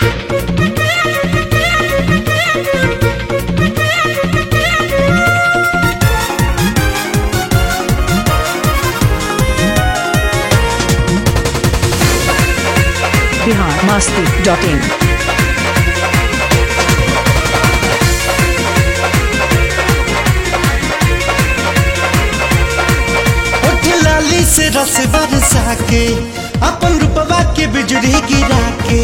biharmasti.in लाली से रस बरसा के अपन रूपवा के बिजली गिरा के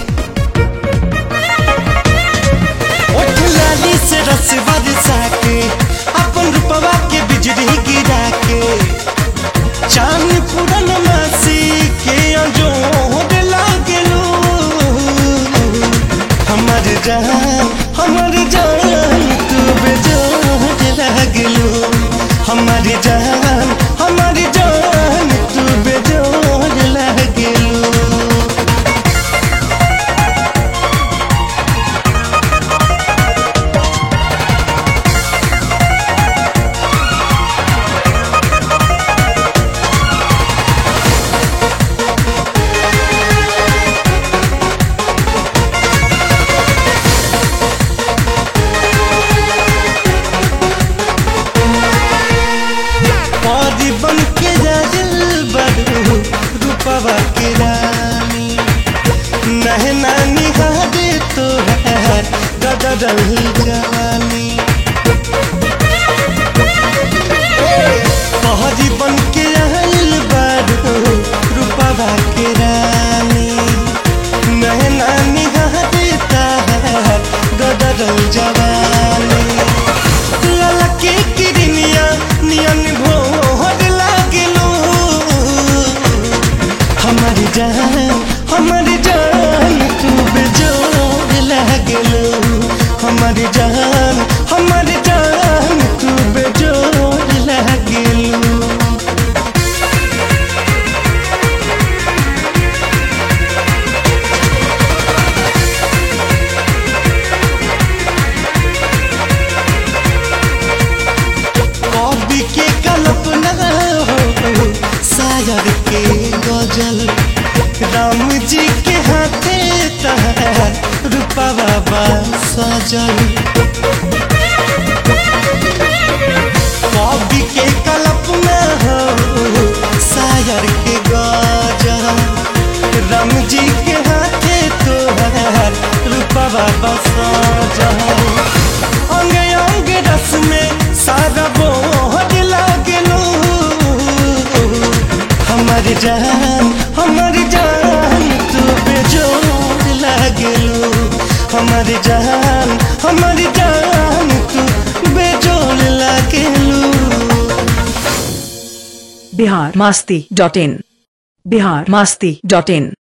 ओठ लाली से रस बरसा के अपन रूपवा के बिजली गिरा के चांद पूरन मासी के अजोड़ लागलो हमर जान तू बेजोड़ लागलो हमर जान तू बेजोड़ लागलो। पौधी बन के जा दिल बदू रूपवा के रानी नहना निहारे तो है गदरल जवानी पौधी बन के आइल बदू रूपवा के रानी नहना निहारे तो है गदरल जवानी ललके किरनिया नियन भोर लागलो हमर जान तू बेजोड़ लागलो हमर जान तू बेजोड़ लागलो। कवि के कल्पना हो शायर के गजल राम जी के हाथे तहर रूपवा सजल कवि के कल्पना हो शायर के गजल राम जी के हाथे तोहर रूपवा सजल अंग अंग रस में सारा बोझ लागलो हमर जान तू बेजोड़ लागलो हमर जान तू बेजोड़ लागलो। biharmasti.in